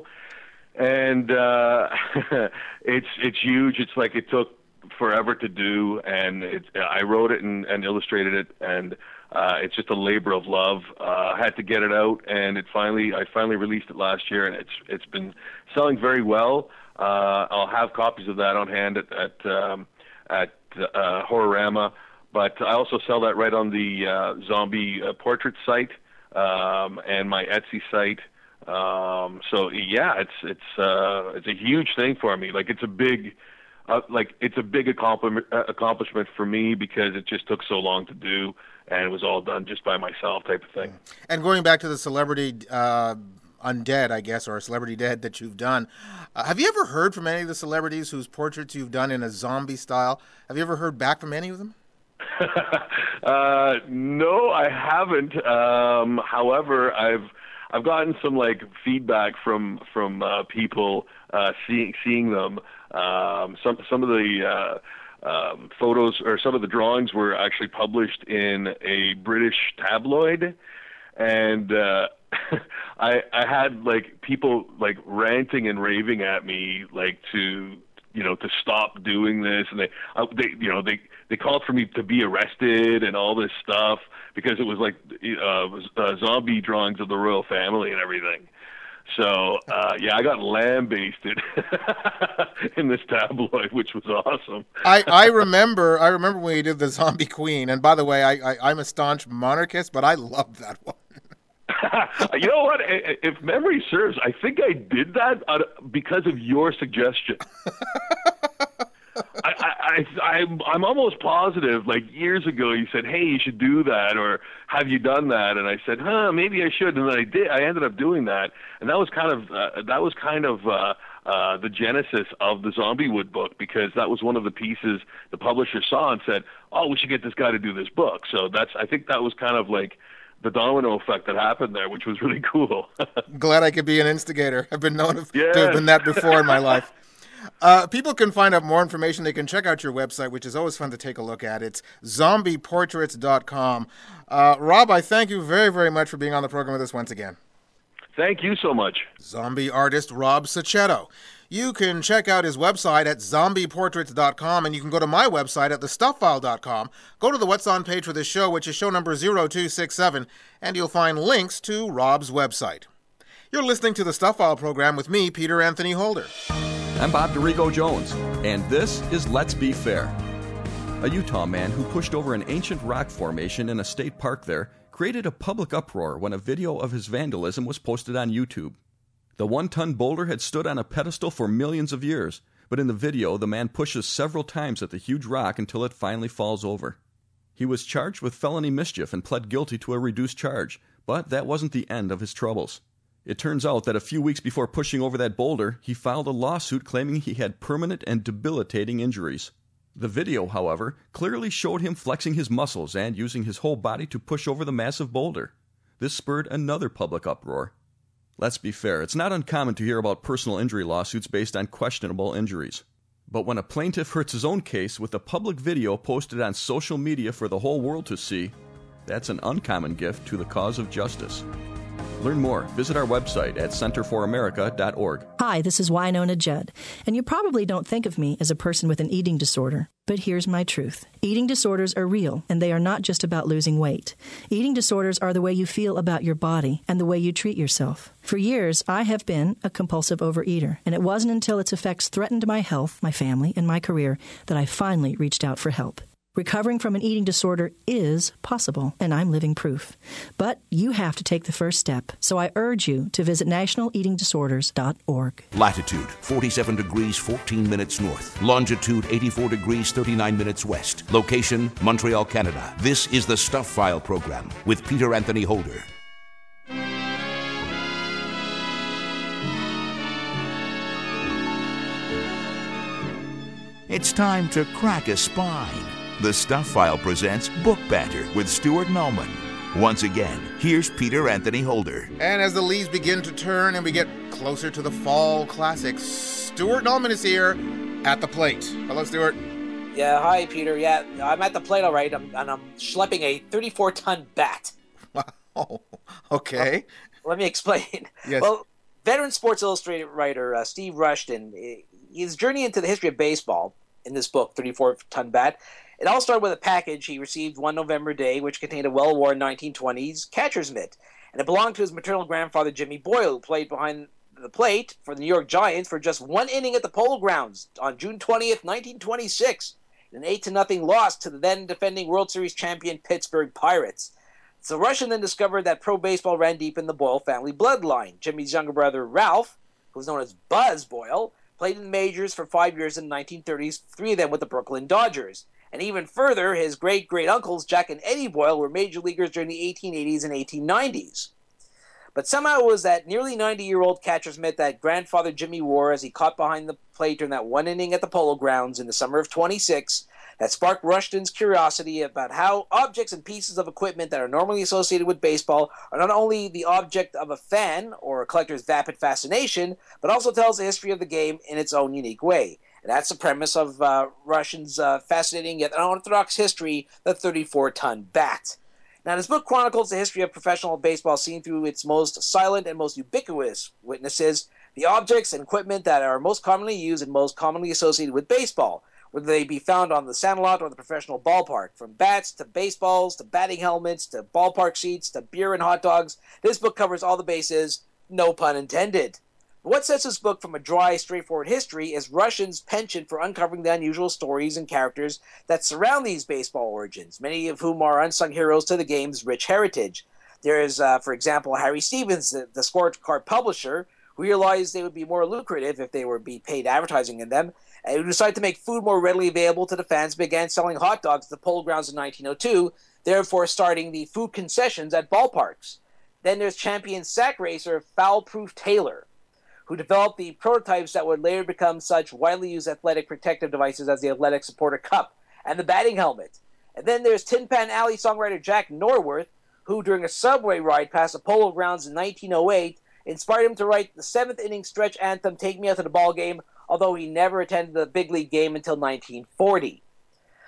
And uh, it's it's huge. It's like it took forever to do, and it, I wrote it and, and illustrated it, and uh, it's just a labor of love. Uh, I had to get it out, and it finally I finally released it last year, and it's it's been selling very well. Uh, I'll have copies of that on hand at at, um, at uh, Horrorama, but I also sell that right on the uh, Zombie uh, Portrait site um, and my Etsy site. Um, so yeah, it's it's uh, it's a huge thing for me. Like it's a big, uh, like it's a big accomplishment accomplishment for me because it just took so long to do, and it was all done just by myself, type of thing. And going back to the celebrity uh, undead, I guess, or celebrity dead that you've done, uh, have you ever heard from any of the celebrities whose portraits you've done in a zombie style? Have you ever heard back from any of them? uh, no, I haven't. Um, however, I've I've gotten some like feedback from from uh, people uh, seeing seeing them. Um, some some of the uh, um, photos or some of the drawings were actually published in a British tabloid, and uh, I I had like people like ranting and raving at me like to you know to stop doing this, and they uh, they you know they. They called for me to be arrested and all this stuff because it was like uh, uh, zombie drawings of the royal family and everything. So, uh, yeah, I got lambasted in this tabloid, which was awesome. I, I remember I remember when you did the Zombie Queen. And by the way, I, I, I'm a staunch monarchist, but I loved that one. You know what? If memory serves, I think I did that because of your suggestion. I, I, I, I'm, I'm almost positive, like years ago, you said, hey, you should do that, or have you done that? And I said, huh, maybe I should. And then I did. I ended up doing that. And that was kind of, uh, that was kind of uh, uh, the genesis of the Zombiewood book, because that was one of the pieces the publisher saw and said, oh, we should get this guy to do this book. So that's, I think that was kind of like the domino effect that happened there, which was really cool. Glad I could be an instigator. I've been known yes. to have been that before in my life. Uh, people can find out more information. They can check out your website, which is always fun to take a look at. It's zombie portraits dot com. Uh, Rob, I thank you very, very much for being on the program with us once again. Thank you so much. Zombie artist Rob Sachetto. You can check out his website at zombie portraits dot com, and you can go to my website at the stuff file dot com. Go to the What's On page for this show, which is show number zero two six seven, and you'll find links to Rob's website. You're listening to the Stuff File program with me, Peter Anthony Holder. I'm Bob DeRigo Jones, and this is Let's Be Fair. A Utah man who pushed over an ancient rock formation in a state park there created a public uproar when a video of his vandalism was posted on YouTube. The one-ton boulder had stood on a pedestal for millions of years, but in the video, the man pushes several times at the huge rock until it finally falls over. He was charged with felony mischief and pled guilty to a reduced charge, but that wasn't the end of his troubles. It turns out that a few weeks before pushing over that boulder, he filed a lawsuit claiming he had permanent and debilitating injuries. The video, however, clearly showed him flexing his muscles and using his whole body to push over the massive boulder. This spurred another public uproar. Let's be fair, it's not uncommon to hear about personal injury lawsuits based on questionable injuries. But when a plaintiff hurts his own case with a public video posted on social media for the whole world to see, that's an uncommon gift to the cause of justice. Learn more. Visit our website at center for america dot org. Hi, this is Wynonna Judd, and you probably don't think of me as a person with an eating disorder, but here's my truth. Eating disorders are real, and they are not just about losing weight. Eating disorders are the way you feel about your body and the way you treat yourself. For years, I have been a compulsive overeater, and it wasn't until its effects threatened my health, my family, and my career that I finally reached out for help. Recovering from an eating disorder is possible, and I'm living proof. But you have to take the first step, so I urge you to visit national eating disorders dot org. Latitude, forty-seven degrees, fourteen minutes north. Longitude, eighty-four degrees, thirty-nine minutes west. Location, Montreal, Canada. This is the Stuff File program with Peter Anthony Holder. It's time to crack a spine. The Stuff File presents Book Banter with Stuart Melman. Once again, here's Peter Anthony Holder. And as the leaves begin to turn and we get closer to the fall classics, Stuart Melman is here at the plate. Hello, Stuart. Yeah, hi, Peter. Yeah, I'm at the plate, all right, I'm, and I'm schlepping a thirty-four ton bat. Wow. Okay. Well, let me explain. Yes. Well, veteran Sports Illustrated writer uh, Steve Rushton, his journey into the history of baseball in this book, thirty-four ton bat, it all started with a package he received one November day, which contained a well-worn nineteen twenties catcher's mitt. And it belonged to his maternal grandfather, Jimmy Boyle, who played behind the plate for the New York Giants for just one inning at the Polo Grounds on June twentieth, nineteen twenty-six. An eight to nothing loss to the then-defending World Series champion Pittsburgh Pirates. So Rushton then discovered that pro baseball ran deep in the Boyle family bloodline. Jimmy's younger brother, Ralph, who was known as Buzz Boyle, played in the majors for five years in the nineteen thirties, three of them with the Brooklyn Dodgers. And even further, his great-great-uncles, Jack and Eddie Boyle, were major leaguers during the eighteen eighties and eighteen nineties. But somehow it was that nearly ninety-year-old catcher's mitt that grandfather Jimmy wore as he caught behind the plate during that one inning at the Polo Grounds in the summer of twenty-six that sparked Rushton's curiosity about how objects and pieces of equipment that are normally associated with baseball are not only the object of a fan or a collector's vapid fascination, but also tells the history of the game in its own unique way. And that's the premise of uh, Rushton's uh, fascinating yet unorthodox history, the thirty-four ton bat. Now, this book chronicles the history of professional baseball seen through its most silent and most ubiquitous witnesses, the objects and equipment that are most commonly used and most commonly associated with baseball, whether they be found on the sandlot or the professional ballpark. From bats to baseballs to batting helmets to ballpark seats to beer and hot dogs, this book covers all the bases, no pun intended. What sets this book from a dry, straightforward history is Rushton's penchant for uncovering the unusual stories and characters that surround these baseball origins, many of whom are unsung heroes to the game's rich heritage. There is, uh, for example, Harry Stevens, the, the scorecard publisher, who realized they would be more lucrative if they were be paid advertising in them, and who decided to make food more readily available to the fans, began selling hot dogs at the Polo Grounds in nineteen oh two, therefore starting the food concessions at ballparks. Then there's champion sack racer Foul Proof Taylor, who developed the prototypes that would later become such widely used athletic protective devices as the Athletic Supporter Cup and the batting helmet. And then there's Tin Pan Alley songwriter Jack Norworth, who during a subway ride past the Polo Grounds in nineteen oh eight inspired him to write the seventh inning stretch anthem Take Me Out to the Ball Game, although he never attended the big league game until nineteen forty.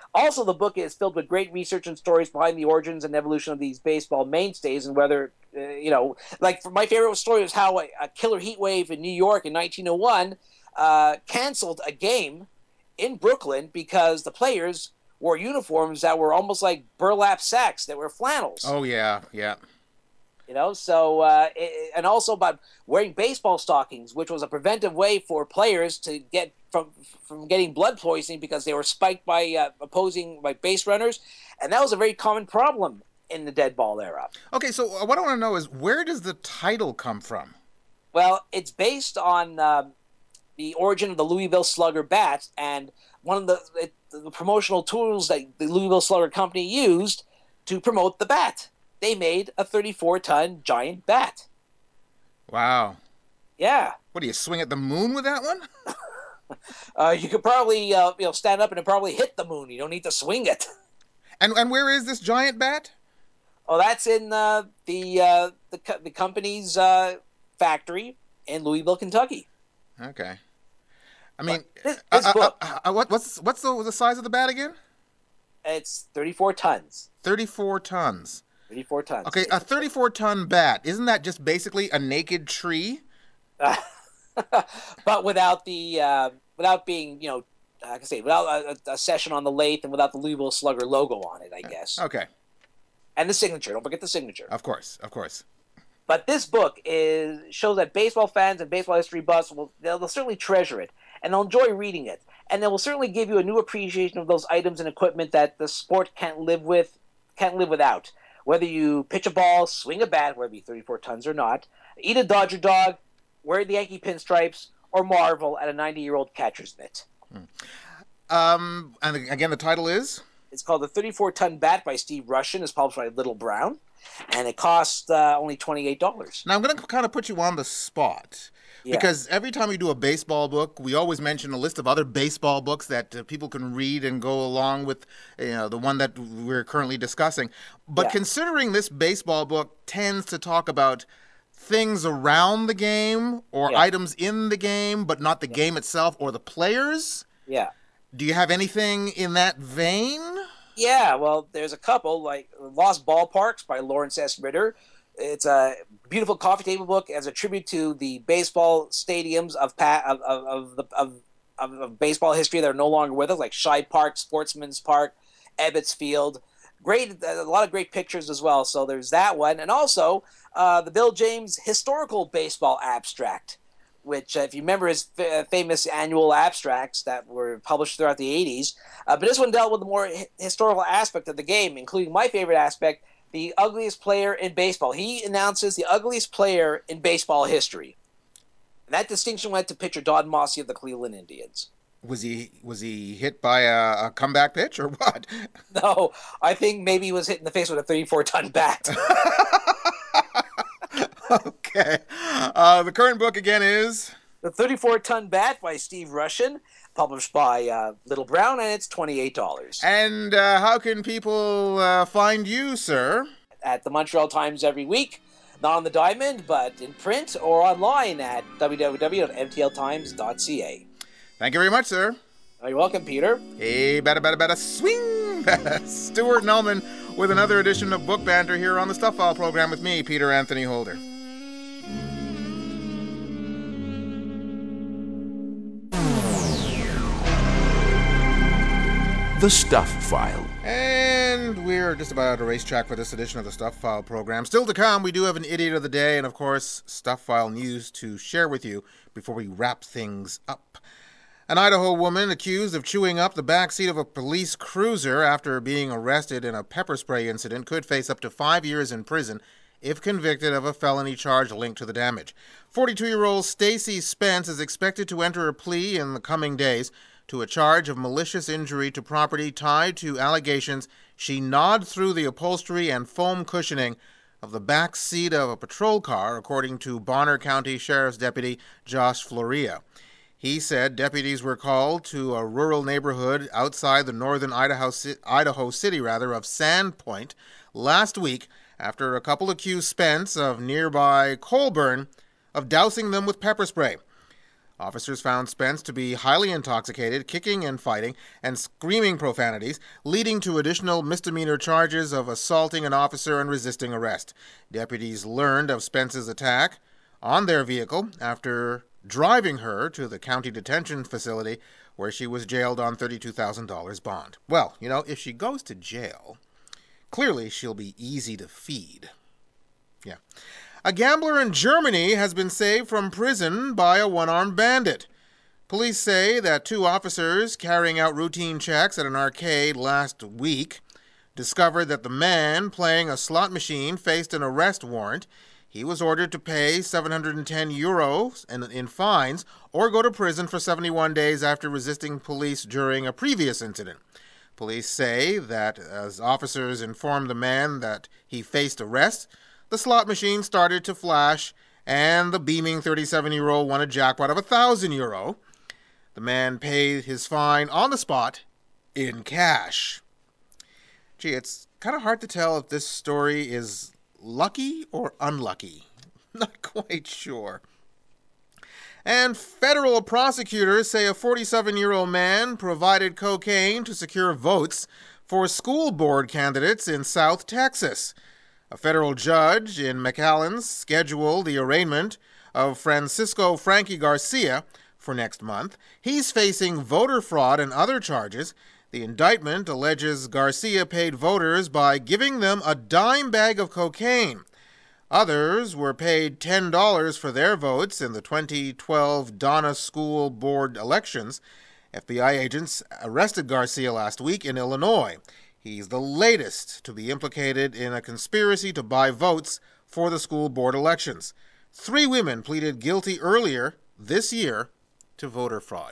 Also, the book is filled with great research and stories behind the origins and evolution of these baseball mainstays, and whether, uh, you know, like my favorite story was how a, a killer heat wave in New York in nineteen oh one uh, canceled a game in Brooklyn because the players wore uniforms that were almost like burlap sacks that were flannels. Oh, yeah, yeah. You know, so, uh, it, and also about wearing baseball stockings, which was a preventive way for players to get from from getting blood poisoning because they were spiked by uh, opposing by base runners. And that was a very common problem in the dead ball era. Okay, so what I want to know is, where does the title come from? Well, it's based on uh, the origin of the Louisville Slugger bat, and one of the, it, the promotional tools that the Louisville Slugger company used to promote the bat. They made a thirty-four ton giant bat. Wow. Yeah. What, do you swing at the moon with that one? uh, you could probably uh, you know stand up and it probably hit the moon. You don't need to swing it. And and where is this giant bat? Oh, that's in uh, the uh, the co- the company's uh, factory in Louisville, Kentucky. Okay. I mean, this, this uh, book. Uh, uh, what, what's what's the, the size of the bat again? It's thirty-four tons. thirty-four tons. thirty-four tons. Okay, a thirty-four ton bat. Isn't that just basically a naked tree? Uh, but without the uh, without being, you know, I can say without a, a session on the lathe and without the Louisville Slugger logo on it, I guess. Okay. And the signature. Don't forget the signature. Of course, of course. But this book is shows that baseball fans and baseball history buffs will they'll, they'll certainly treasure it, and they'll enjoy reading it, and they will certainly give you a new appreciation of those items and equipment that the sport can't live with, can't live without. Whether you pitch a ball, swing a bat, whether it be thirty-four tons or not, eat a Dodger dog, wear the Yankee pinstripes, or marvel at a ninety-year-old catcher's mitt. Hmm. Um, and again, the title is? It's called The thirty-four ton Bat by Steve Rushin. It's published by Little Brown, and it costs uh, only twenty-eight dollars. Now, I'm going to kind of put you on the spot. Yeah. Because every time we do a baseball book, we always mention a list of other baseball books that uh, people can read and go along with, you know, the one that we're currently discussing. But yeah. Considering this baseball book tends to talk about things around the game or yeah. items in the game, but not the yeah. game itself or the players. Yeah. Do you have anything in that vein? Yeah, well, there's a couple, like Lost Ballparks by Lawrence S. Ritter. It's a beautiful coffee table book as a tribute to the baseball stadiums of pa- of of of, the, of, of, of baseball history that are no longer with us, like Shibe Park, Sportsman's Park, Ebbets Field. Great, a lot of great pictures as well. So there's that one, and also uh, the Bill James Historical Baseball Abstract, which, uh, if you remember his f- famous annual abstracts that were published throughout the eighties. Uh, but this one dealt with the more hi- historical aspect of the game, including my favorite aspect, the ugliest player in baseball. He announces the ugliest player in baseball history. And that distinction went to pitcher Don Mossy of the Cleveland Indians. Was he was he hit by a, a comeback pitch or what? No, I think maybe he was hit in the face with a thirty-four ton bat. Okay. Uh, the current book again is? The thirty-four ton Bat by Steve Rushin, published by uh, Little Brown, and it's twenty-eight dollars. And uh, how can people uh, find you, sir? At the Montreal Times every week. Not on the diamond, but in print or online at w w w dot m t l times dot c a. Thank you very much, sir. Oh, you're welcome, Peter. Hey, bada, bada, bada, swing! Stuart Nelman with another edition of Book Banter here on the Stuff File program with me, Peter Anthony Holder. The Stuff File. And we're just about at a racetrack for this edition of the Stuff File program. Still to come, we do have an Idiot of the Day and, of course, Stuff File news to share with you before we wrap things up. An Idaho woman accused of chewing up the backseat of a police cruiser after being arrested in a pepper spray incident could face up to five years in prison if convicted of a felony charge linked to the damage. forty-two-year-old Stacy Spence is expected to enter a plea in the coming days to a charge of malicious injury to property tied to allegations she gnawed through the upholstery and foam cushioning of the back seat of a patrol car, according to Bonner County Sheriff's Deputy Josh Floria. He said deputies were called to a rural neighborhood outside the northern Idaho, Idaho city rather, of Sandpoint last week after a couple accused Spence of nearby Colburn of dousing them with pepper spray. Officers found Spence to be highly intoxicated, kicking and fighting, and screaming profanities, leading to additional misdemeanor charges of assaulting an officer and resisting arrest. Deputies learned of Spence's attack on their vehicle after driving her to the county detention facility where she was jailed on thirty-two thousand dollars bond. Well, you know, if she goes to jail, clearly she'll be easy to feed. Yeah. A gambler in Germany has been saved from prison by a one-armed bandit. Police say that two officers carrying out routine checks at an arcade last week discovered that the man playing a slot machine faced an arrest warrant. He was ordered to pay seven hundred ten euros in, in fines or go to prison for seventy-one days after resisting police during a previous incident. Police say that as officers informed the man that he faced arrest, the slot machine started to flash and the beaming thirty-seven-year-old won a jackpot of one thousand euro. The man paid his fine on the spot in cash. Gee, it's kind of hard to tell if this story is lucky or unlucky. Not quite sure. And federal prosecutors say a forty-seven-year-old man provided cocaine to secure votes for school board candidates in South Texas. A federal judge in McAllen scheduled the arraignment of Francisco Frankie Garcia for next month. He's facing voter fraud and other charges. The indictment alleges Garcia paid voters by giving them a dime bag of cocaine. Others were paid ten dollars for their votes in the twenty twelve Donna School Board elections. F B I agents arrested Garcia last week in Illinois. He's the latest to be implicated in a conspiracy to buy votes for the school board elections. Three women pleaded guilty earlier this year to voter fraud.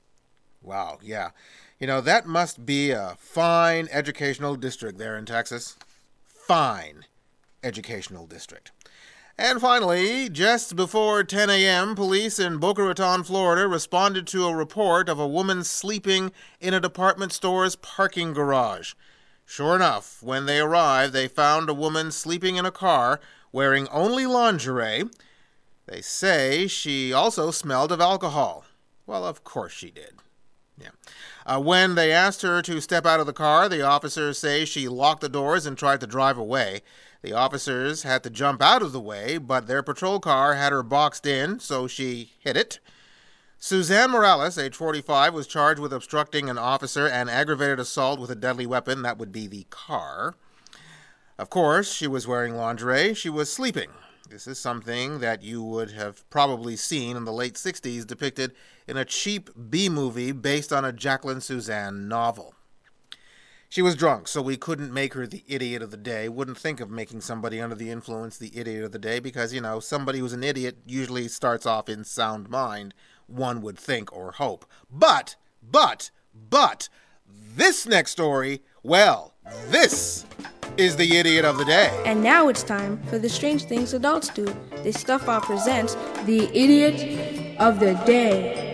Wow, yeah. You know, that must be a fine educational district there in Texas. Fine educational district. And finally, just before ten a.m., police in Boca Raton, Florida, responded to a report of a woman sleeping in a department store's parking garage. Sure enough, when they arrived, they found a woman sleeping in a car wearing only lingerie. They say she also smelled of alcohol. Well, of course she did. Yeah. Uh, when they asked her to step out of the car, the officers say she locked the doors and tried to drive away. The officers had to jump out of the way, but their patrol car had her boxed in, so she hit it. Suzanne Morales, age forty-five, was charged with obstructing an officer and aggravated assault with a deadly weapon. That would be the car. Of course, she was wearing lingerie. She was sleeping. This is something that you would have probably seen in the late sixties depicted in a cheap B-movie based on a Jacqueline Suzanne novel. She was drunk, so we couldn't make her the idiot of the day. Wouldn't think of making somebody under the influence the idiot of the day because, you know, somebody who's an idiot usually starts off in sound mind, one would think or hope. But, but, but, this next story, well, this is the idiot of the day. And now it's time for the strange things adults do. The Stuff File presents the idiot of the day.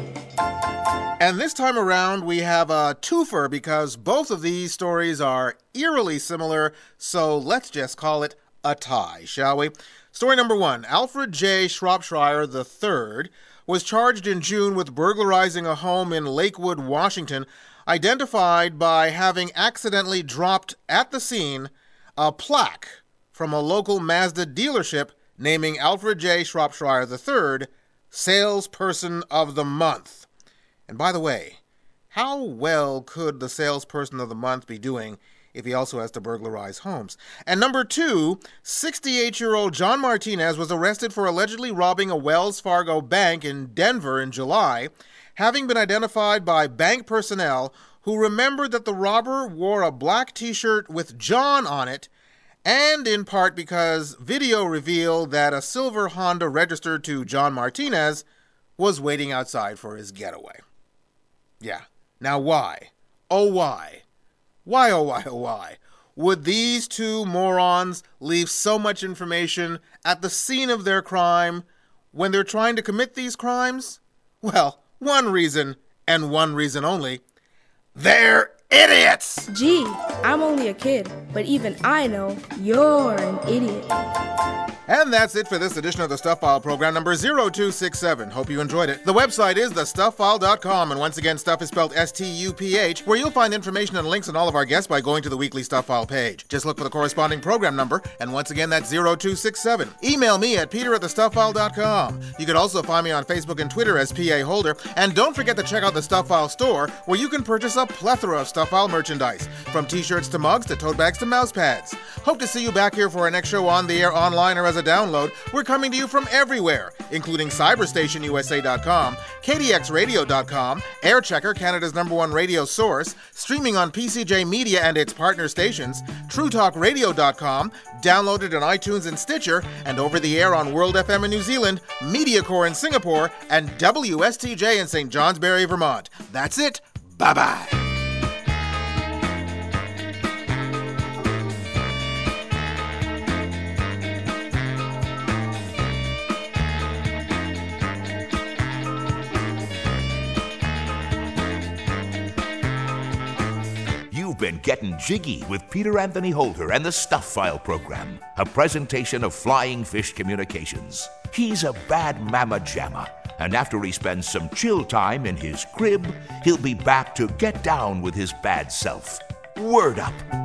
And this time around, we have a twofer because both of these stories are eerily similar, so let's just call it a tie, shall we? Story number one. Alfred J. Shropshire the third was charged in June with burglarizing a home in Lakewood, Washington, identified by having accidentally dropped at the scene a plaque from a local Mazda dealership naming Alfred J. Shropshire the third Salesperson of the Month. And by the way, how well could the Salesperson of the Month be doing if he also has to burglarize homes? And number two, sixty-eight-year-old John Martinez was arrested for allegedly robbing a Wells Fargo bank in Denver in July, having been identified by bank personnel who remembered that the robber wore a black t-shirt with John on it, and in part because video revealed that a silver Honda registered to John Martinez was waiting outside for his getaway. Yeah. Now why? Oh, why? Why, oh, why, oh, why? Would these two morons leave so much information at the scene of their crime when they're trying to commit these crimes? Well, one reason, and one reason only. They're idiots! Gee, I'm only a kid, but even I know you're an idiot. And that's it for this edition of the Stuff File program number zero two six seven. Hope you enjoyed it. The website is the stuff file dot com, and once again, stuff is spelled S T U P H, where you'll find information and links on all of our guests by going to the weekly Stuff File page. Just look for the corresponding program number, and once again, that's zero two six seven. Email me at peter at the stuff file dot com. You can also find me on Facebook and Twitter as P A Holder, and don't forget to check out the Stuff File store, where you can purchase a plethora of Stuff File merchandise, from t-shirts to mugs to tote bags to mouse pads. Hope to see you back here for our next show on the air, online, or as a download. We're coming to you from everywhere, including cyberstation U S A dot com, K D X radio dot com, Airchecker, Canada's number one radio source, streaming on P C J Media and its partner stations, true talk radio dot com, downloaded on iTunes and Stitcher, and over the air on World F M in New Zealand, MediaCore in Singapore, and W S T J in Saint Johnsbury, Vermont. That's it. Bye-bye. You've been getting jiggy with Peter Anthony Holder and the Stuff File program, a presentation of Flying Fish Communications. He's a bad mamma jamma, and after he spends some chill time in his crib, he'll be back to get down with his bad self. Word up.